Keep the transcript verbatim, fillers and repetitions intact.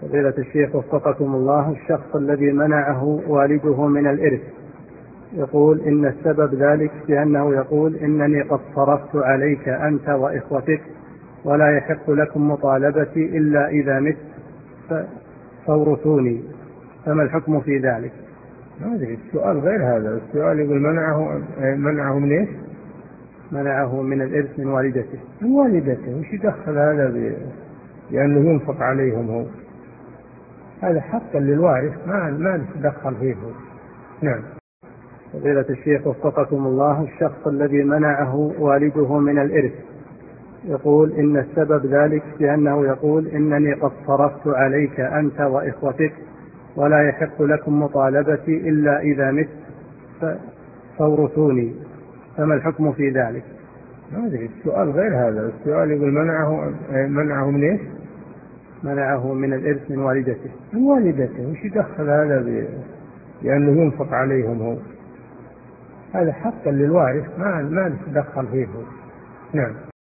فضيلة الشيخ وفقكم الله، الشخص الذي منعه والده من الإرث يقول إن السبب ذلك بأنه يقول إنني قد صرفت عليك أنت وإخوتك ولا يحق لكم مطالبتي إلا إذا مت فورثوني، فما الحكم في ذلك؟ هذا السؤال غير هذا. السؤال يقول منعه منعه من إيش؟ منعه من الإرث من والدته. من والدته، وش يدخل هذا ب... لأنه ينفق عليهم هو؟ هذا حقا للوارث، ما ما نتدخل فيه. نعم. فضيلة الشيخ وفقكم الله، الشخص الذي منعه والده من الإرث يقول إن السبب ذلك بأنه يقول إنني قد صرفت عليك أنت وإخوتك ولا يحق لكم مطالبتي إلا إذا مت فورثوني، فما الحكم في ذلك؟ هذا السؤال غير هذا. السؤال يقول منعه منعه من إيش؟ منعه من الإرث من والدته. من والدته، وش يدخل هذا ب... لأنه ينفق عليهم هو؟ هذا حقا للوارث، ما ما نتدخل فيه. نعم.